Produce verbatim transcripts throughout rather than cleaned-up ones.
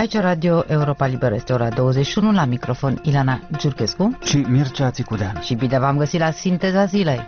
Aici Radio Europa Liberă, este ora douăzeci și unu, la microfon Ilana Giurchescu și Mircea Țicudean. Și bine v-am găsit la Sinteza Zilei.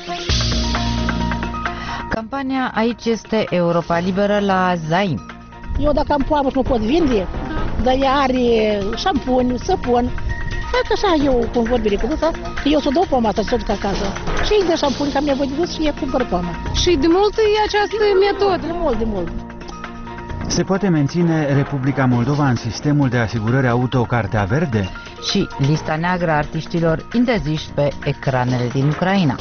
Campania Aici este Europa Liberă la Zaim. Eu dacă am poamă și nu pot vinde, dar ea are șampuni, săpun, fac așa eu cu vorbire cu dânsa, că eu să o dau poama asta și să o duc acasă. Și îi dă șampuni, că am nevoie de dus și e cumpăr poama. Și de mult e această metodă? De mult, de mult. Se poate menține Republica Moldova în sistemul de asigurări auto Cartea Verde? Și lista neagră a artiștilor interziși pe ecranele din Ucraina.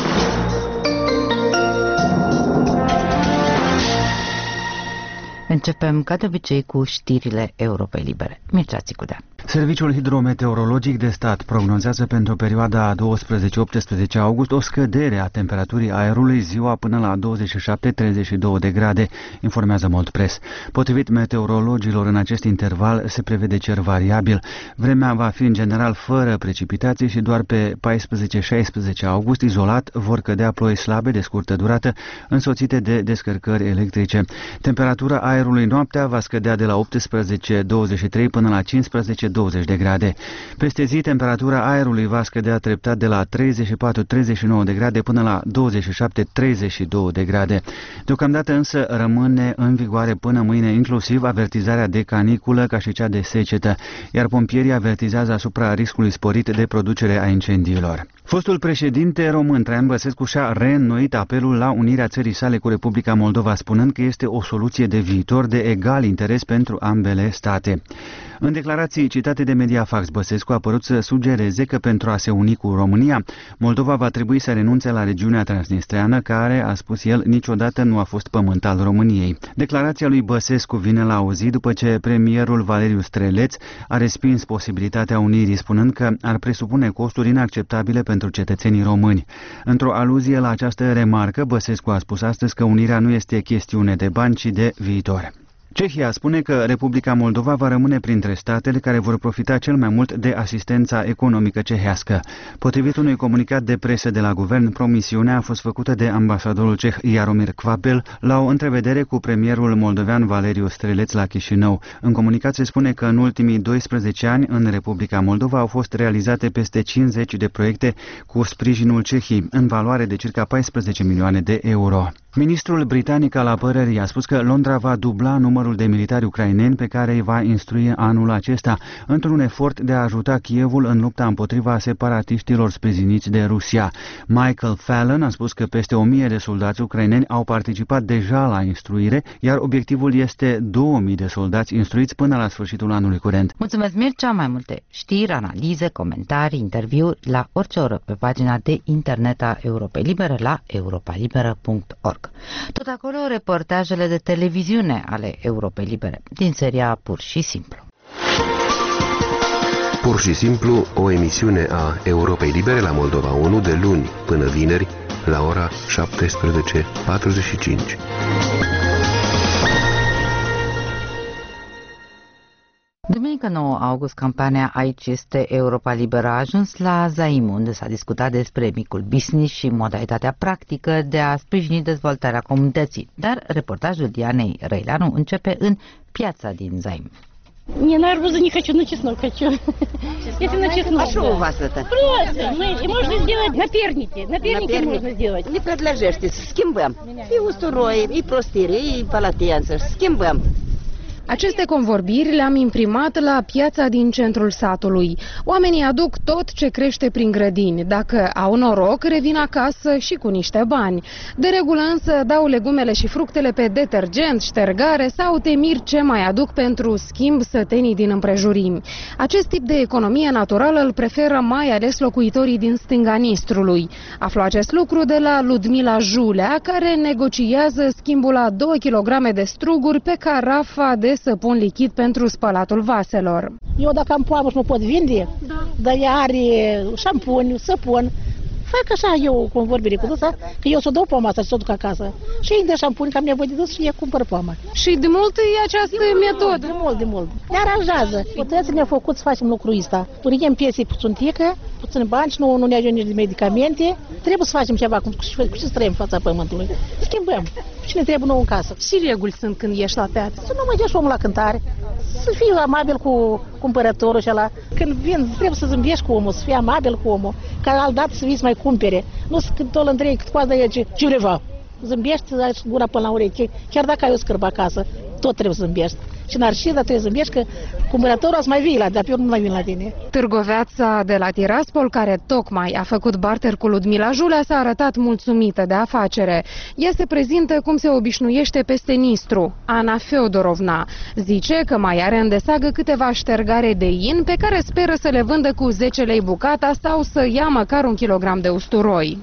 Începem, ca de obicei, cu știrile Europei Libere. Mircea Țicudean. Serviciul hidrometeorologic de stat prognozează pentru perioada douăsprezece optsprezece august o scădere a temperaturii aerului ziua până la douăzeci și șapte treizeci și două de grade, informează Moldpress. Potrivit meteorologilor, în acest interval se prevede cer variabil. Vremea va fi în general fără precipitații și doar pe paisprezece șaisprezece august, izolat, vor cădea ploi slabe de scurtă durată, însoțite de descărcări electrice. Temperatura aerului noaptea va scădea de la optsprezece douăzeci și trei până la cincisprezece douăzeci de grade. Peste zi, temperatura aerului va scădea treptat de la treizeci și patru treizeci și nouă de grade până la douăzeci și șapte treizeci și două de grade. Deocamdată însă rămâne în vigoare până mâine inclusiv avertizarea de caniculă ca și cea de secetă, iar pompierii avertizează asupra riscului sporit de producere a incendiilor. Fostul președinte român Traian Băsescu și-a reînnoit apelul la unirea țării sale cu Republica Moldova, spunând că este o soluție de viitor de egal interes pentru ambele state. În declarații citate de Mediafax, Băsescu a părut să sugereze că pentru a se uni cu România, Moldova va trebui să renunțe la regiunea transnistreană, care, a spus el, niciodată nu a fost pământ al României. Declarația lui Băsescu vine la o zi după ce premierul Valeriu Streleț a respins posibilitatea unirii, spunând că ar presupune costuri inacceptabile pentru cetățenii români. Într-o aluzie la această remarcă, Băsescu a spus astăzi că unirea nu este chestiune de bani, ci de viitor. Cehia spune că Republica Moldova va rămâne printre statele care vor profita cel mai mult de asistența economică cehească. Potrivit unui comunicat de presă de la guvern, promisiunea a fost făcută de ambasadorul ceh Jaromír Kvapel la o întrevedere cu premierul moldovean Valeriu Streleț la Chișinău. În comunicat se spune că în ultimii doisprezece ani în Republica Moldova au fost realizate peste cincizeci de proiecte cu sprijinul Cehiei, în valoare de circa paisprezece milioane de euro. Ministrul britanic al apărării a spus că Londra va dubla numărul de militari ucraineni pe care îi va instrui anul acesta, într-un efort de a ajuta Kievul în lupta împotriva separatiștilor sprijiniți de Rusia. Michael Fallon a spus că peste o mie de soldați ucraineni au participat deja la instruire, iar obiectivul este două mii de soldați instruiți până la sfârșitul anului curent. Mulțumesc, Mircea! Mai multe știri, analize, comentarii, interviuri la orice oră pe pagina de internet a Europei Libere la europa liberă punct org. Tot acolo reportajele de televiziune ale Europei Libere, din seria Pur și Simplu. Pur și Simplu, o emisiune a Europei Libere la Moldova unu de luni până vineri la ora șaptesprezece patruzeci și cinci. Duminică nouă august, campania Aici este Europa Liberă a ajuns la Zaim, unde s-a discutat despre micul business și modalitatea practică de a sprijini dezvoltarea comunității. Dar reportajul Dianei Răileanu începe în piața din Zaim. Не на арбузы не хочу, на чеснок хочу. Это на чеснок. А что у вас это? Просто, можно сделать на пернике. На пернике можно сделать. Не предложите, schimbăm. И usturoi, и простыри, и полотенца, schimbăm. Aceste convorbiri le-am imprimat la piața din centrul satului. Oamenii aduc tot ce crește prin grădini. Dacă au noroc, revin acasă și cu niște bani. De regulă însă dau legumele și fructele pe detergent, ștergare sau temir ce mai aduc pentru schimb sătenii din împrejurimi. Acest tip de economie naturală îl preferă mai ales locuitorii din stânga Nistrului. Aflu acest lucru de la Ludmila Julea, care negociază schimbul la două kilograme de struguri pe carafa de săpun lichid pentru spălatul vaselor. Eu dacă am poamă și nu pot vinde, da. Dar ea are șampuni, săpun, fac așa eu cu vorbire cu dânsa, că eu să o dau poama asta și să o duc acasă. Și îi dă șampuni, că am nevoie de dus și ea cumpăr poama. Și de mult e această de metodă? De mult, de mult. Ne aranjează. Puteți ne-au făcut să facem lucrul ăsta. Punem piese puțuntică, puțin bani și nu, nu ne ajunge nici de medicamente. Trebuie să facem ceva, cu ce să trăim în fața pământului. Schimbăm. Și ne trebuie nou în casă. Și reguli sunt când ieși la piață? Să nu mai dea și omul la cântare, să fii amabil cu cumpărătorul și ăla. Când vin, trebuie să zâmbești cu omul, să fii amabil cu omul, ca altdată să vii să mai cumpere. Nu să când tot întregi, cât poate de aici, ce vreva. Zâmbești, ai gura până la ureche, chiar dacă ai o scârbă acasă, tot trebuie să zâmbești. Și Narcisa trebuie să zâmbești că cumpărătorul o să mai vii la, dar pe urmă nu mai vin la tine. Târgoveața de la Tiraspol, care tocmai a făcut barter cu Ludmila Julea, s-a arătat mulțumită de afacere. Ea se prezintă cum se obișnuiește peste Nistru. Ana Feodorovna zice că mai are în desagă câteva ștergare de in pe care speră să le vândă cu zece lei bucata sau să ia măcar un kilogram de usturoi.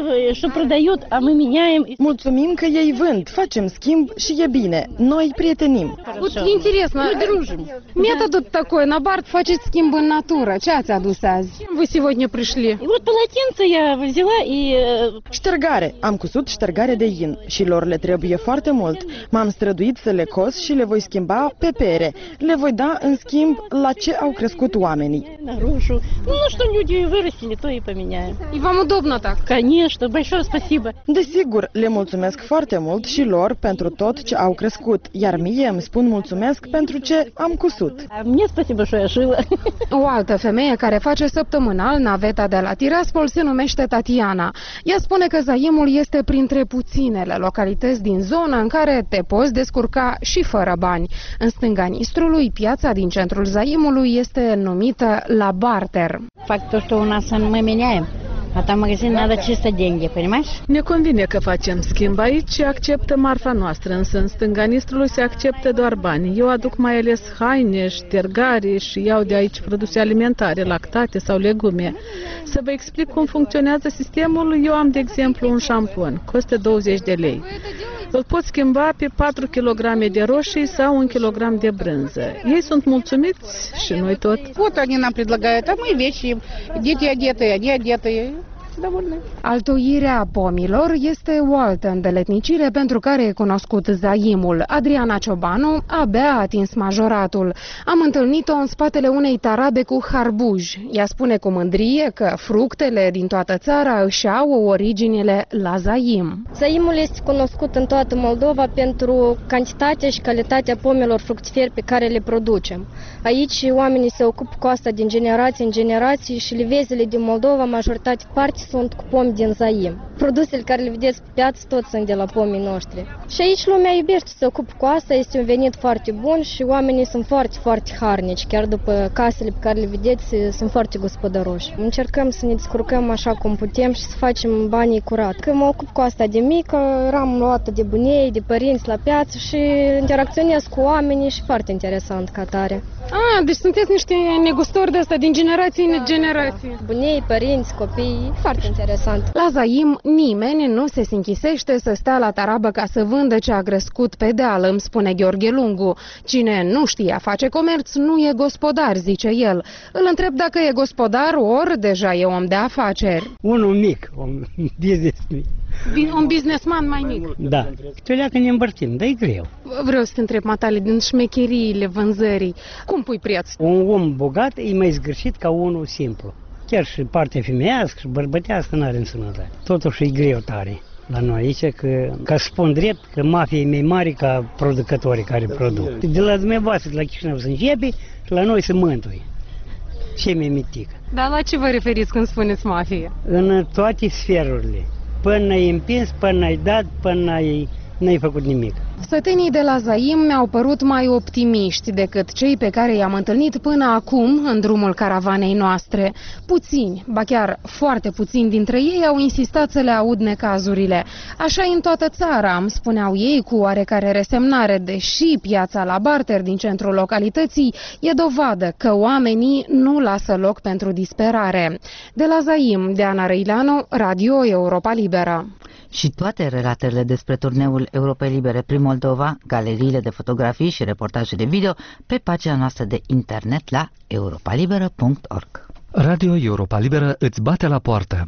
Mulțumim că ei vând, facem schimb și e bine. Noi prietenim. Интересно, метод такой, на барт faceți schimb în natură. Ce ați adus azi? Вы сегодня пришли? Вот полотенце я взяла и... Ștergare. Am cusut ștergare de in și lor le trebuie foarte mult. M-am străduit să le cos și le voi schimba pe pere. Le voi da în schimb la ce au crescut oamenii. Наружу. Ну, что люди вырастили, то и поменяем. И вам удобно так? Конечно, большое спасибо. Desigur, le mulțumesc foarte mult și lor pentru tot ce au crescut, iar mie îmi spun mulțumesc pentru ce am cusut. Мне спасибо, что я шила. O altă femeie care face săptămânal naveta de la Tiraspol se numește Tatiana. Ea spune că Zaimul este printre puținele localități din zonă în care te poți descurca și fără bani. În stânga Nistrului, piața din centrul Zaimului este numită la barter. Fac tot ce у нас мы меняем. A там магазин надо чисто деньги, понимаешь? Ne convine că facem schimb aici și acceptă marfa noastră, însă în stânga Nistrului se acceptă doar bani. Eu aduc mai ales haine, ștergare și iau de aici produse alimentare, lactate sau legume. Să vă explic cum funcționează sistemul, eu am de exemplu un șampon, costă douăzeci de lei. Îl pot schimba pe patru kilograme de roșii sau un kilogram de brânză. Ei sunt mulțumiți și noi tot. Вот они нам предлагают, а мы вещи, дети одетые, они одетые. Altoirea pomilor este o altă îndeletnicire pentru care e cunoscut Zaimul. Adriana Ciobanu abia a atins majoratul. Am întâlnit-o în spatele unei tarabe cu harbuj. Ea spune cu mândrie că fructele din toată țara își au originile la Zaim. Zaimul este cunoscut în toată Moldova pentru cantitatea și calitatea pomilor fructiferi pe care le producem. Aici oamenii se ocupă cu asta din generație în generație și livezele din Moldova, majoritatea parte, sunt cu pomi din Zaim. Produsele care le vedeți pe piață tot sunt de la pomii noștri. Și aici lumea iubește să se ocupă cu asta, este un venit foarte bun și oamenii sunt foarte, foarte harnici. Chiar după casele pe care le vedeți, sunt foarte gospodăroși. Încercăm să ne descurcăm așa cum putem și să facem banii curat. Când mă ocup cu asta de mică, eram luată de bunei, de părinți la piață și interacționez cu oamenii și foarte interesant ca tare. Ah, deci sunteți niște negustori de asta din generație în generație. Bunei, părinți, copii, foarte interesant. La Zaim nimeni nu se sinchisește să stea la tarabă ca să vândă ce a crescut pe deal, îmi spune Gheorghe Lungu. Cine nu știe a face comerț nu e gospodar, zice el. Îl întreb dacă e gospodar ori deja e om de afaceri. Unul mic, un business mic. Un businessman mai mic. Da. Câteodată ne împărțim, dar e greu. Vreau să te întreb, Matale, din șmecheriile vânzării, cum pui preț? Un om bogat e mai zgârșit ca unul simplu. Chiar și partea femeiască și bărbătească n-are însemnătate. Totuși e greu tare la noi aici, că, ca să spun drept, că mafia e mai mare ca producătorii care produc. De la dumneavoastră, de la Chișinău se începe și la noi se mântui. Și mai mitică. Dar la ce vă referiți când spuneți mafie? În toate sferurile. Până n-ai împins, până n-ai dat, până n-ai, n-ai făcut nimic. Sătenii de la Zaim mi-au părut mai optimiști decât cei pe care i-am întâlnit până acum în drumul caravanei noastre. Puțini, ba chiar foarte puțini dintre ei au insistat să le aud necazurile. Așa e în toată țara, îmi spuneau ei cu oarecare resemnare, deși piața la barter din centrul localității e dovadă că oamenii nu lasă loc pentru disperare. De la Zaim, Deana Răileanu, Radio Europa Liberă. Și toate relatările despre turneul Europei Libere prin Moldova, galeriile de fotografii și reportaje de video pe pagina noastră de internet la europa liberă punct org. Radio Europa Liberă îți bate la poartă.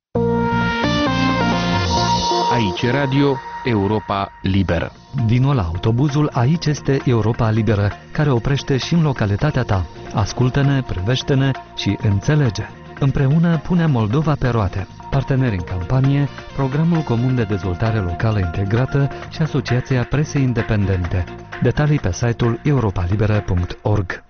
Aici Radio Europa Liberă. Vino la autobuzul Aici este Europa Liberă, care oprește și în localitatea ta. Ascultă-ne, privește-ne și înțelege. Împreună punem Moldova pe roate. Parteneri în campanie, Programul Comun de Dezvoltare Locală Integrată și Asociația Presei Independente. Detalii pe site-ul europa liberă punct org.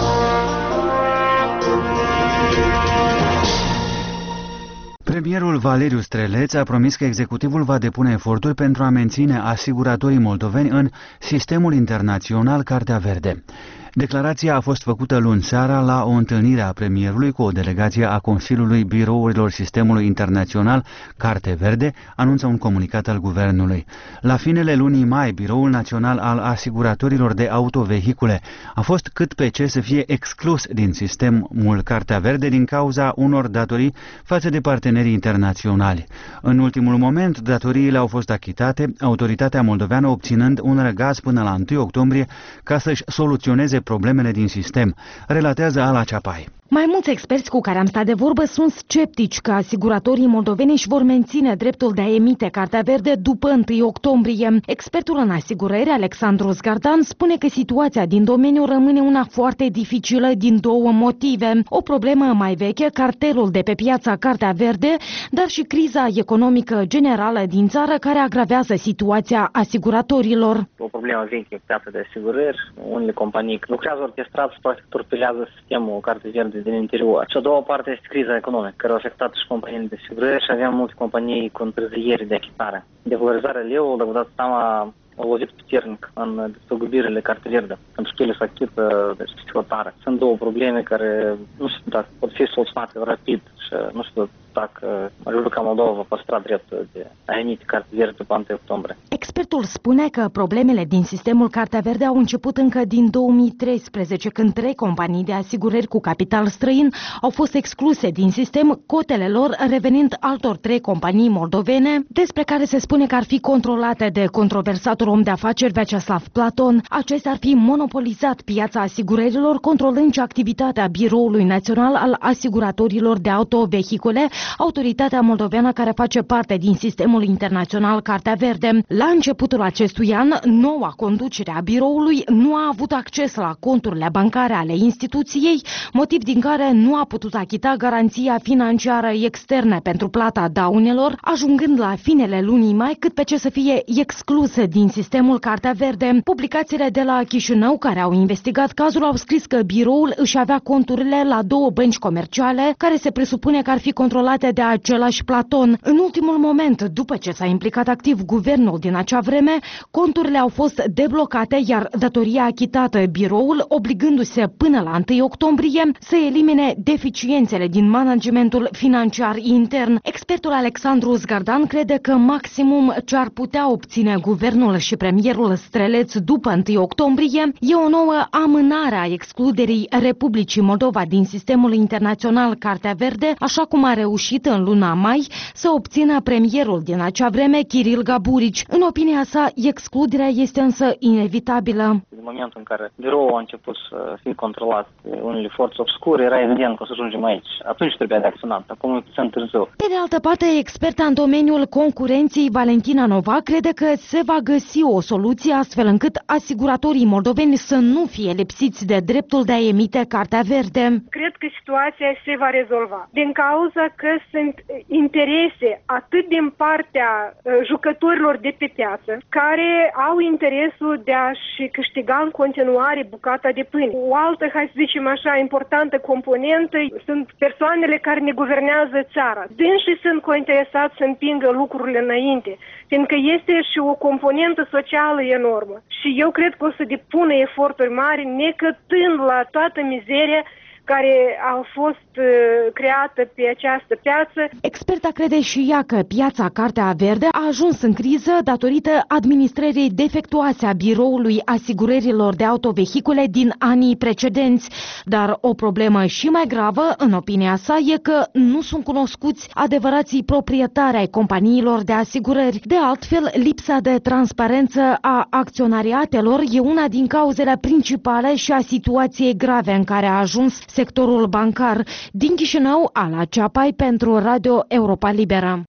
Premierul Valeriu Streleț a promis că executivul va depune eforturi pentru a menține asiguratorii moldoveni în sistemul internațional Cartea Verde. Declarația a fost făcută luni seara la o întâlnire a premierului cu o delegație a Consiliului Birourilor Sistemului Internațional Carte Verde, anunță un comunicat al guvernului. La finele lunii mai, Biroul Național al Asiguratorilor de Autovehicule a fost cât pe ce să fie exclus din sistemul Cartea Verde din cauza unor datorii față de partenerii internaționali. În ultimul moment, datoriile au fost achitate, autoritatea moldoveană obținând un răgaz până la întâi octombrie ca să-și soluționeze problemele din sistem, relatează Ala Ceapai. Mai mulți experți cu care am stat de vorbă sunt sceptici că asiguratorii moldoveni își vor menține dreptul de a emite Cartea Verde după întâi octombrie. Expertul în asigurări, Alexandru Zgardan, spune că situația din domeniu rămâne una foarte dificilă din două motive. O problemă mai veche, cartelul de pe piața Cartea Verde, dar și criza economică generală din țară care agravează situația asiguratorilor. O problemă veche pe piața de asigurări, unele companii lucrează orchestrat și practic torpilează sistemul Carte Verde din interior. Și a doua parte este criza economică, care a afectat și companiile de asigurări și aveam multe companii cu întârzieri de achitare. Devalorizarea leu, dacă vă dați seama, a lovit puternic în despăgubirile Carte Verde, pentru că ele se achită de exploatare. Sunt două probleme care nu știu dacă pot fi soluționate rapid și nu știu dacă Republica Moldova va păstra dreptul de a emite Carte Verde după întâi octombrie. Expertul spune că problemele din sistemul Cartea Verde au început încă din două mii treisprezece, când trei companii de asigurări cu capital străin au fost excluse din sistem, cotele lor revenind altor trei companii moldovene, despre care se spune că ar fi controlate de controversatul om de afaceri Vyacheslav Platon. Acestea ar fi monopolizat piața asigurărilor, controlând și activitatea Biroului Național al Asiguratorilor de Autovehicule, autoritatea moldoveană care face parte din sistemul internațional Cartea Verde. La începutul acestui an, noua conducere a biroului nu a avut acces la conturile bancare ale instituției, motiv din care nu a putut achita garanția financiară externă pentru plata daunelor, ajungând la finele lunii mai cât pe ce să fie excluse din sistemul Cartea Verde. Publicațiile de la Chișinău, care au investigat cazul, au scris că biroul își avea conturile la două bănci comerciale, care se presupune că ar fi controlate de același Platon. În ultimul moment, după ce s-a implicat activ guvernul din acea vreme, conturile au fost deblocate, iar datoria achitată, biroul obligându-se până la întâi octombrie să elimine deficiențele din managementul financiar intern. Expertul Alexandru Zgardan crede că maximum ce ar putea obține guvernul și premierul Streleț după întâi octombrie e o nouă amânare a excluderii Republicii Moldova din sistemul internațional Cartea Verde, așa cum a reușit în luna mai să obțină premierul din acea vreme, Kiril Gaburici. În opinia sa, excluderea este însă inevitabilă. În momentul în care biroul a început să fie controlat de unele forțe obscure, era evident că o să ajungem aici. Atunci trebuia de acționat, acum e puțin târziu. Pe de altă parte, experta în domeniul concurenței, Valentina Nova, crede că se va găsi o soluție astfel încât asiguratorii moldoveni să nu fie lipsiți de dreptul de a emite Cartea Verde. Cred că situația se va rezolva. Din cauza că sunt interese atât din partea uh, jucătorilor de pe piață, care au interesul de a-și câștiga în continuare bucata de pâine. O altă, hai să zicem așa, importantă componentă sunt persoanele care ne guvernează țara. Dânsii sunt cointeresați să împingă lucrurile înainte, fiindcă este și o componentă socială enormă. Și eu cred că o să depună eforturi mari, necătând la toată mizeria care a fost uh, creată pe această piață. Experta crede și ea că piața Cartea Verde a ajuns în criză datorită administrării defectuoase a Biroului Asigurărilor de Autovehicule din anii precedenți. Dar o problemă și mai gravă, în opinia sa, e că nu sunt cunoscuți adevărații proprietari ai companiilor de asigurări. De altfel, lipsa de transparență a acționariatelor e una din cauzele principale și a situației grave în care a ajuns sectorul bancar. Din Chișinău, Ala Ceapai pentru Radio Europa Liberă.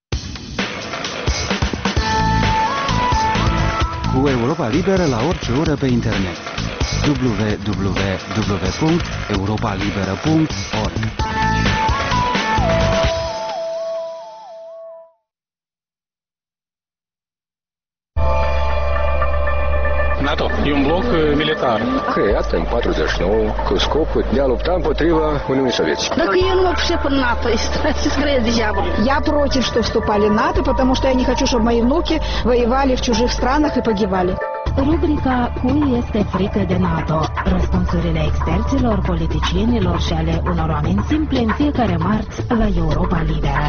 Cu Europa Liberă la orice oră pe internet. w w w punct europa liberă punct org NATO. E un bloc militar. Creat în patruzeci și nouă cu scopul de a lupta împotriva Uniunii Sovietice. Dacă eu nu mă pricep în НАТО, скорее дьявол. Я против, что вступали в НАТО, потому что я не хочу, чтобы мои внуки воевали в чужих странах и погибали. Rubrica Cui este frică de NATO? Răspunsurile experților, politicienilor și ale unor oameni simpli în fiecare marți la Europa Liberă.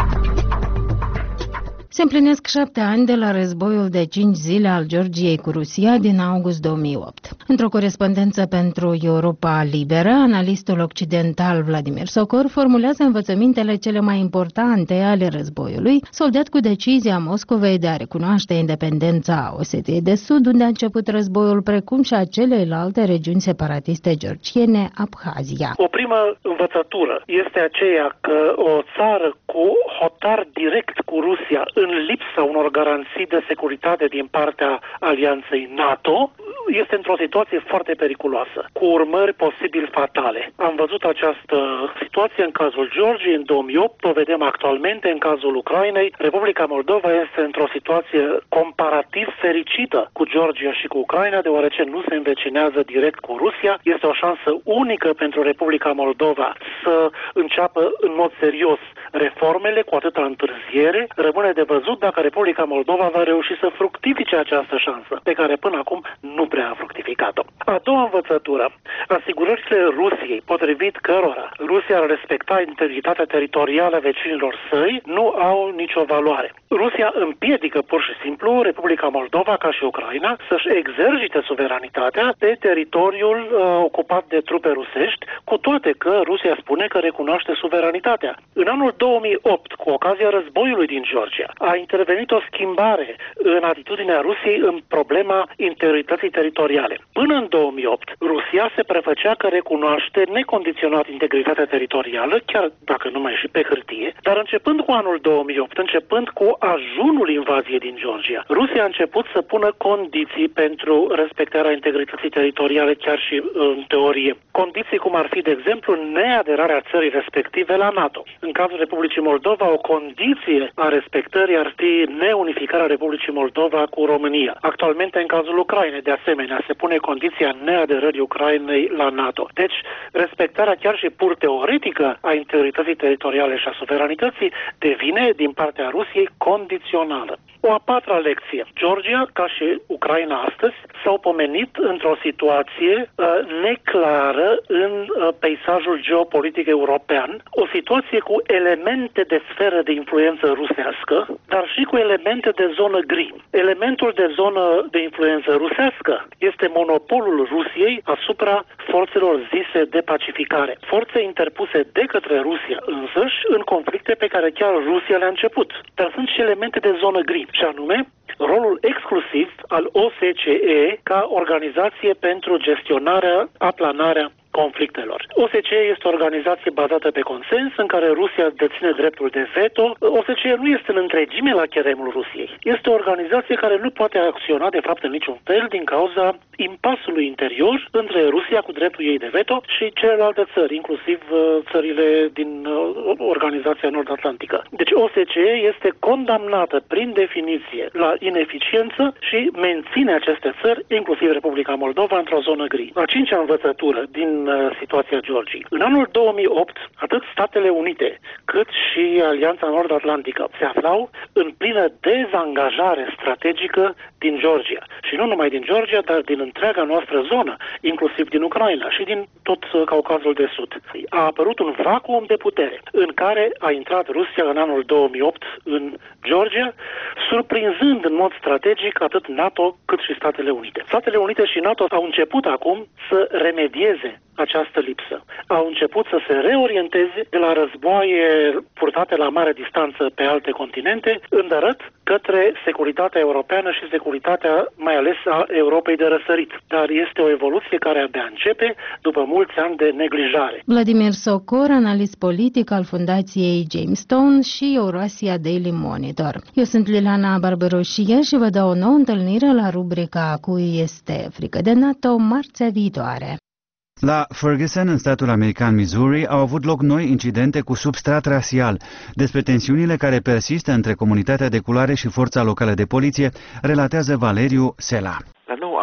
Se împlinesc șapte ani de la războiul de cinci zile al Georgiei cu Rusia din august două mii opt. Într-o corespondență pentru Europa Liberă, analistul occidental Vladimir Sokor formulează învățămintele cele mai importante ale războiului, soldat cu decizia Moscovei de a recunoaște independența Osetiei de Sud, unde a început războiul, precum și a celelalte regiuni separatiste georgiene, Abhazia. O primă învățătură este aceea că o țară cu hotar direct cu Rusia, în lipsa unor garanții de securitate din partea alianței NATO, este într-o situație foarte periculoasă, cu urmări posibil fatale. Am văzut această situație în cazul Georgiei în două mii opt, o vedem actualmente în cazul Ucrainei. Republica Moldova este într-o situație comparativ fericită cu Georgia și cu Ucraina, deoarece nu se învecinează direct cu Rusia. Este o șansă unică pentru Republica Moldova să înceapă în mod serios reformele cu atâta întârziere. Rămâne de văzut dacă Republica Moldova va reuși să fructifice această șansă, pe care până acum nu prea a fructificat-o. A doua învățătură, asigurările Rusiei, potrivit cărora Rusia ar respecta integritatea teritorială a vecinilor săi, nu au nicio valoare. Rusia împiedică pur și simplu Republica Moldova, ca și Ucraina, să-și exercite suveranitatea pe teritoriul uh, ocupat de trupe rusești, cu toate că Rusia spune că recunoaște suveranitatea. În anul două mii opt, cu ocazia războiului din Georgia, a intervenit o schimbare în atitudinea Rusiei în problema integrității teritoriale. Până în două mii opt, Rusia se prefăcea că recunoaște necondiționat integritatea teritorială, chiar dacă nu mai e și pe hârtie, dar începând cu anul două mii opt, începând cu ajunul invaziei din Georgia, Rusia a început să pună condiții pentru respectarea integrității teritoriale, chiar și în teorie. Condiții cum ar fi, de exemplu, neaderarea țării respective la NATO. În cazul Republicii Moldova, o condiție a respectării ar fi neunificarea Republicii Moldova cu România. Actualmente, în cazul Ucrainei, de asemenea, se pune condiția neaderării Ucrainei la NATO. Deci, respectarea chiar și pur teoretică a integrității teritoriale și a suveranității devine, din partea Rusiei, condițională. O a patra lecție. Georgia, ca și Ucraina astăzi, s-au pomenit într-o situație uh, neclară în uh, peisajul geopolitic european, o situație cu elemente de sferă de influență rusească, dar și cu elemente de zonă gri. Elementul de zonă de influență rusească este monopolul Rusiei asupra forțelor zise de pacificare. Forțe interpuse de către Rusia însăși în conflicte pe care chiar Rusia le-a început. Dar sunt și elemente de zonă gri, și anume rolul exclusiv al O S C E ca organizație pentru gestionarea, aplanarea conflictelor. O S C E este o organizație bazată pe consens în care Rusia deține dreptul de veto. O S C E nu este în întregime la cheremul Rusiei. Este o organizație care nu poate acționa de fapt în niciun fel din cauza impasului interior între Rusia cu dreptul ei de veto și celelalte țări, inclusiv țările din Organizația Nord-Atlantică. Deci O S C E este condamnată prin definiție la ineficiență și menține aceste țări, inclusiv Republica Moldova, într-o zonă gri. A cincea învățătură din situația Georgiei. În anul două mii opt, atât Statele Unite, cât și Alianța Nord-Atlantică se aflau în plină dezangajare strategică din Georgia. Și nu numai din Georgia, dar din întreaga noastră zonă, inclusiv din Ucraina și din tot Caucazul de Sud. A apărut un vacuum de putere în care a intrat Rusia în anul două mii opt în Georgia, surprinzând în mod strategic atât NATO cât și Statele Unite. Statele Unite și NATO au început acum să remedieze această lipsă. Au început să se reorienteze de la războaie purtate la mare distanță pe alte continente, îndărât către securitatea europeană și securitatea mai ales a Europei de răsărit. Dar este o evoluție care abia începe după mulți ani de neglijare. Vladimir Sokor, analist politic al Fundației James Stone și Eurasia Daily Monitor. Eu sunt Liliana Barbaroșie și vă dau o nouă întâlnire la rubrica Cui este frică de NATO marțea viitoare. La Ferguson, în statul american Missouri, au avut loc noi incidente cu substrat rasial. Despre tensiunile care persistă între comunitatea de culoare și forța locală de poliție, relatează Valeriu Sela. La nouă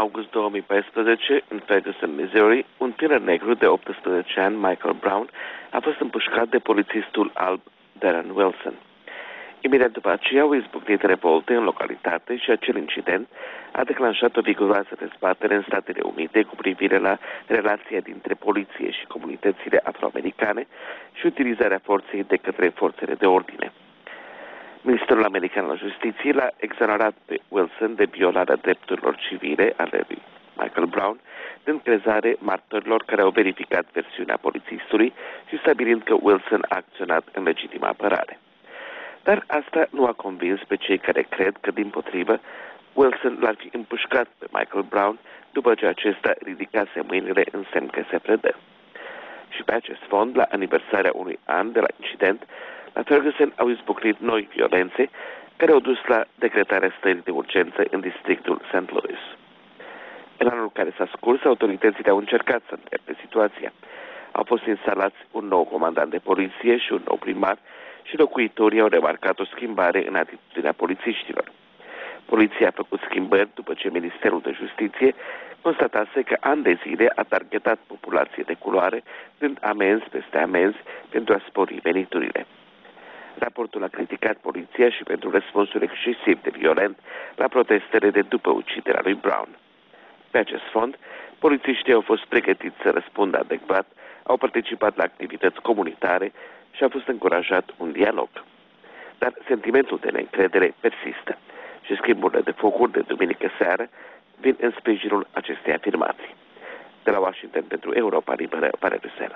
august două mii paisprezece, în Ferguson, Missouri, un tânăr negru de optsprezece ani, Michael Brown, a fost împușcat de polițistul alb Darren Wilson. Imediat după aceea au izbucnit revolte în localitate și acel incident a declanșat o viguroasă dezbatere în Statele Unite cu privire la relația dintre poliție și comunitățile afroamericane și utilizarea forței de către forțele de ordine. Ministerul American al Justiției l-a exonerat pe Wilson de violarea drepturilor civile ale lui Michael Brown, dând crezare martorilor care au verificat versiunea polițistului și stabilind că Wilson a acționat în legitimă apărare. Dar asta nu a convins pe cei care cred că, dimpotrivă, Wilson l-ar fi împușcat pe Michael Brown după ce acesta ridicase mâinile în semn că se predă. Și pe acest fond, la aniversarea unui an de la incident, la Ferguson au izbucnit noi violențe care au dus la decretarea stării de urgență în districtul Saint Louis. În anul care s-a scurs, autoritățile au încercat să îndrepte situația. Au fost instalați un nou comandant de poliție și un nou primar și locuitorii au remarcat o schimbare în atitudinea polițiștilor. Poliția a făcut schimbări după ce Ministerul de Justiție constatase că ani de zile a targetat populație de culoare, dând amenzi peste amenzi pentru a spori veniturile. Raportul a criticat poliția și pentru răspunsul excesiv de violent la protestele de după uciderea lui Brown. Pe acest fond, polițiștii au fost pregătiți să răspundă adecvat, au participat la activități comunitare și a fost încurajat un dialog. Dar sentimentul de neîncredere persistă și schimburile de focuri de duminică seară vin în sprijinul acestei afirmații. De la Washington pentru Europa Liberă, Pare Rusela.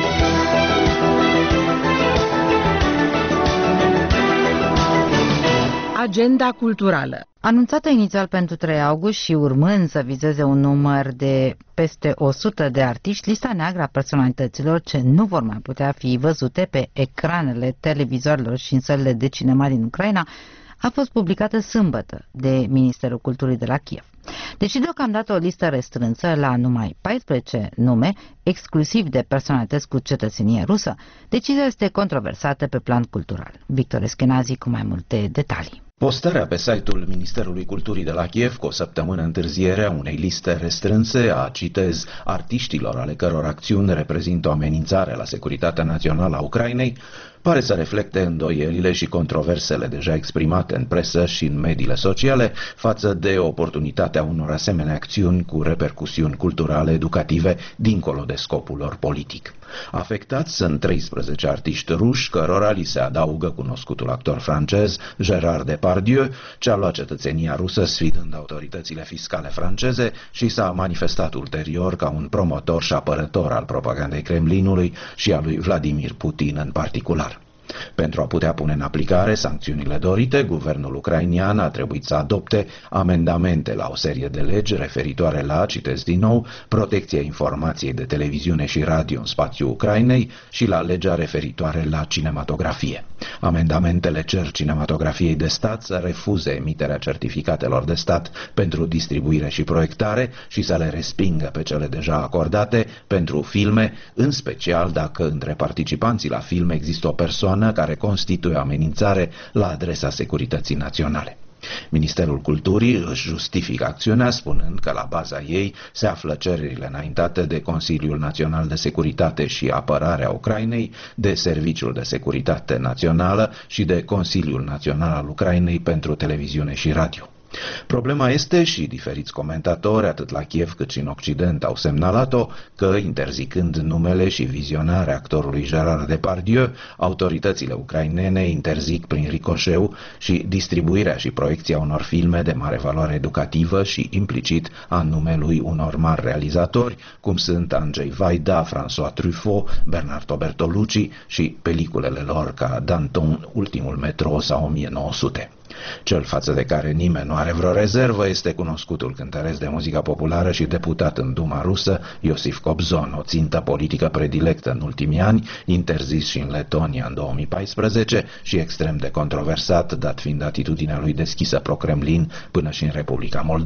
Agenda culturală. Anunțată inițial pentru trei august și urmând să vizeze un număr de peste o sută de artiști, lista neagră a personalităților ce nu vor mai putea fi văzute pe ecranele televizoarelor și în sălile de cinema din Ucraina a fost publicată sâmbătă de Ministerul Culturii de la Kiev. Deși deocamdată o listă restrânsă la numai paisprezece nume, exclusiv de personalități cu cetățenie rusă, decizia este controversată pe plan cultural. Victor Eschenazi cu mai multe detalii. Postarea pe site-ul Ministerului Culturii de la Kiev cu o săptămână întârziere a unei liste restrânse a, citez, artiștilor ale căror acțiuni reprezintă o amenințare la securitatea națională a Ucrainei, pare să reflecte îndoielile și controversele deja exprimate în presă și în mediile sociale față de oportunitatea unor asemenea acțiuni cu repercusiuni culturale, educative, dincolo de scopul lor politic. Afectați sunt treisprezece artiști ruși, cărora li se adaugă cunoscutul actor francez Gérard Depardieu, ce a luat cetățenia rusă sfidând autoritățile fiscale franceze și s-a manifestat ulterior ca un promotor și apărător al propagandei Kremlinului și a lui Vladimir Putin în particular. Pentru a putea pune în aplicare sancțiunile dorite, guvernul ucrainian a trebuit să adopte amendamente la o serie de legi referitoare la, citesc din nou, protecția informației de televiziune și radio în spațiul Ucrainei și la legea referitoare la cinematografie. Amendamentele cer cinematografiei de stat să refuze emiterea certificatelor de stat pentru distribuire și proiectare și să le respingă pe cele deja acordate pentru filme, în special dacă între participanții la film există o persoană care constituie o amenințare la adresa securității naționale. Ministerul Culturii își justifică acțiunea spunând că la baza ei se află cererile înaintate de Consiliul Național de Securitate și Apărare a Ucrainei, de Serviciul de Securitate Națională și de Consiliul Național al Ucrainei pentru Televiziune și Radio. Problema este, și diferiți comentatori, atât la Kiev cât și în Occident, au semnalat-o, că, interzicând numele și vizionarea actorului Gérard Depardieu, autoritățile ucrainene interzic prin ricoșeu și distribuirea și proiecția unor filme de mare valoare educativă și, implicit, a numelui unor mari realizatori, cum sunt Andrzej Wajda, François Truffaut, Bernardo Bertolucci și peliculele lor ca Danton, Ultimul metro sau o mie nouă sute. Cel față de care nimeni nu are vreo rezervă este cunoscutul cântăresc de muzică populară și deputat în Duma rusă, Iosif Kobzon, o țintă politică predilectă în ultimii ani, interzis și în Letonia în două mii paisprezece și extrem de controversat, dat fiind atitudinea lui deschisă pro-Kremlin până și în Republica Moldova.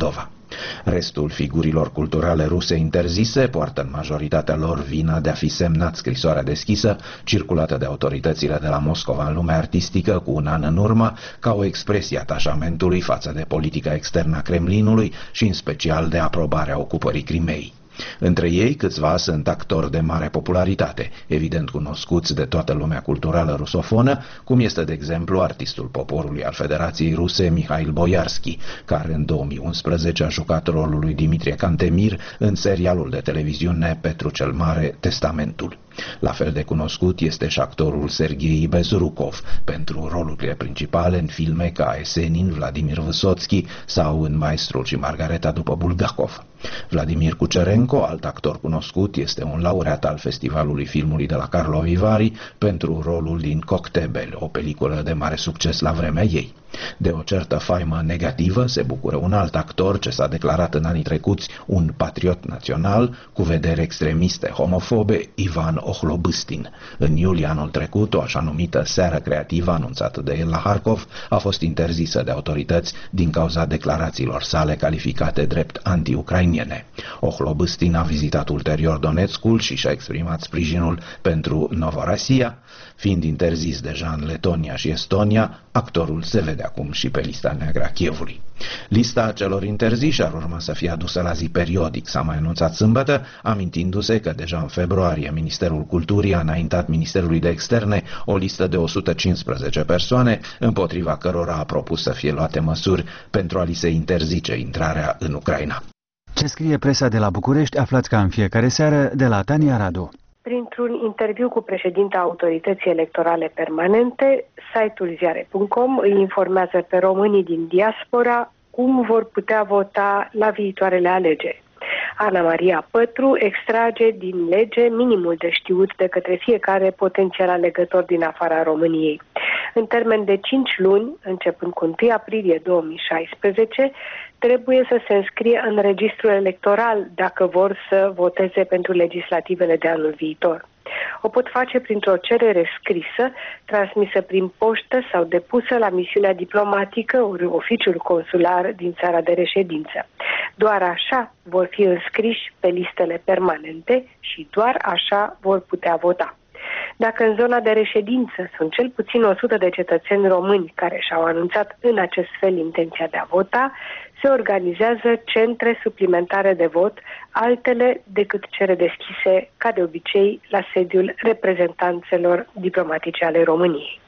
Restul figurilor culturale ruse interzise poartă în majoritatea lor vina de a fi semnat scrisoarea deschisă, circulată de autoritățile de la Moscova în lumea artistică cu un an în urmă, ca o expresie atașamentului față de politica externă a Kremlinului și în special de aprobarea ocupării Crimeei. Între ei, câțiva sunt actori de mare popularitate, evident cunoscuți de toată lumea culturală rusofonă, cum este, de exemplu, artistul poporului al Federației Ruse Mihail Boiarski, care în două mii unsprezece a jucat rolul lui Dimitrie Cantemir în serialul de televiziune Petru cel Mare, Testamentul. La fel de cunoscut este și actorul Serghei Bezrukov pentru rolurile principale în filme ca Esenin, Vladimir Vysotski sau în Maestrul și Margareta după Bulgakov. Vladimir Kucherenko, alt actor cunoscut, este un laureat al Festivalului Filmului de la Karlovy Vary pentru rolul din Koktebel, o peliculă de mare succes la vremea ei. De o certă faimă negativă se bucură un alt actor ce s-a declarat în anii trecuți un patriot național cu vederi extremiste homofobe, Ivan Ohlobystin. În iulie anul trecut, o așa numită seară creativă anunțată de el la Harkov a fost interzisă de autorități din cauza declarațiilor sale calificate drept anti-ucrainiene. Ohlobystin a vizitat ulterior Donetskul și și-a exprimat sprijinul pentru Novorossiya. Fiind interzis deja în Letonia și Estonia, actorul se vede acum și pe lista neagră a Kievului. Lista celor interziși ar urma să fie adusă la zi periodic, s-a mai anunțat sâmbătă, amintindu-se că deja în februarie Ministerul Culturii a înaintat Ministerului de Externe o listă de o sută cincisprezece persoane, împotriva cărora a propus să fie luate măsuri pentru a li se interzice intrarea în Ucraina. Ce scrie presa de la București, aflați ca în fiecare seară de la Tania Radu. Printr-un interviu cu președinta Autorității Electorale Permanente, site-ul ziare punct com îi informează pe românii din diaspora cum vor putea vota la viitoarele alegeri. Ana Maria Pătru extrage din lege minimul de știut de către fiecare potențial alegător din afara României. În termen de cinci luni, începând cu întâi aprilie două mii șaisprezece, trebuie să se înscrie în registrul electoral dacă vor să voteze pentru legislativele de anul viitor. O pot face printr-o cerere scrisă, transmisă prin poștă sau depusă la misiunea diplomatică ori oficiul consular din țara de reședință. Doar așa vor fi înscriși pe listele permanente și doar așa vor putea vota. Dacă în zona de reședință sunt cel puțin o sută de cetățeni români care și-au anunțat în acest fel intenția de a vota, se organizează centre suplimentare de vot, altele decât cele deschise, ca de obicei, la sediul reprezentanțelor diplomatice ale României.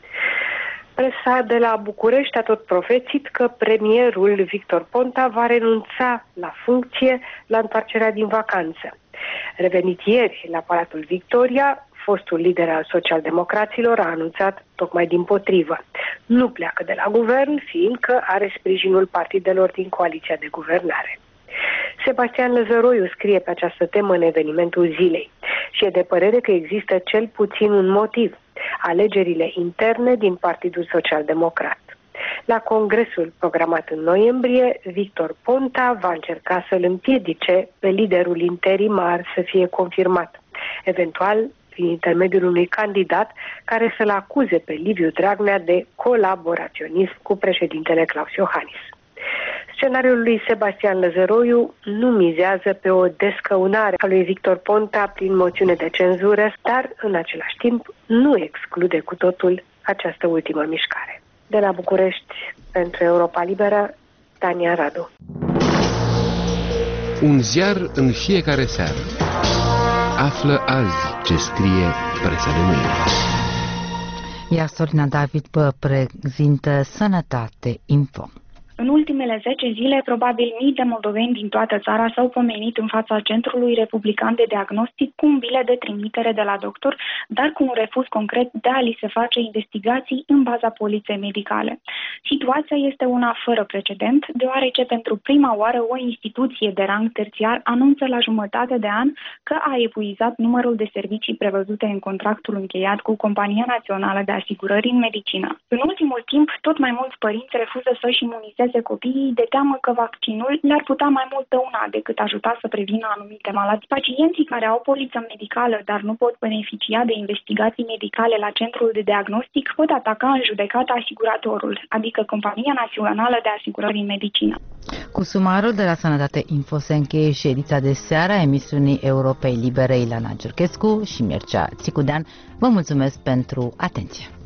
Presa de la București a tot profețit că premierul Victor Ponta va renunța la funcție la întoarcerea din vacanță. Revenit ieri la Palatul Victoria, fostul lider al socialdemocraților a anunțat tocmai dimpotrivă. Nu pleacă de la guvern, fiindcă are sprijinul partidelor din coaliția de guvernare. Sebastian Lăzăroiu scrie pe această temă în evenimentul zilei și e de părere că există cel puțin un motiv: alegerile interne din Partidul Social-Democrat. La congresul programat în noiembrie, Victor Ponta va încerca să-l împiedice pe liderul interimar să fie confirmat, eventual prin intermediul unui candidat care să-l acuze pe Liviu Dragnea de colaboraționism cu președintele Claus Iohannis. Scenariul lui Sebastian Lăzăroiu nu mizează pe o descăunare a lui Victor Ponta prin moțiune de cenzură, dar în același timp nu exclude cu totul această ultimă mișcare. De la București, pentru Europa Liberă, Tania Radu. Un ziar în fiecare seară. Află azi ce scrie presa de mâine. Iar Sorina David vă prezintă Sănătate Info. În ultimele zece zile, probabil mii de moldoveni din toată țara s-au pomenit în fața Centrului Republican de Diagnostic cu un bilet de trimitere de la doctor, dar cu un refuz concret de a li se face investigații în baza poliței medicale. Situația este una fără precedent, deoarece pentru prima oară o instituție de rang terțiar anunță la jumătate de an că a epuizat numărul de servicii prevăzute în contractul încheiat cu Compania Națională de Asigurări în Medicină. În ultimul timp, tot mai mulți părinți refuză să-și imunizeze copiii de teamă că vaccinul le-ar putea mai mult dăuna decât ajuta să prevină anumite maladii. Pacienții care au poliță medicală, dar nu pot beneficia de investigații medicale la Centrul de Diagnostic, pot ataca în judecată asiguratorul, adică Compania Națională de Asigurări în Medicină. Cu sumarul de la Sănătate Info se încheie și ediția de seară a emisiunii Europei Libere. Ilana Giurchescu și Mircea Țicudean vă mulțumesc pentru atenție.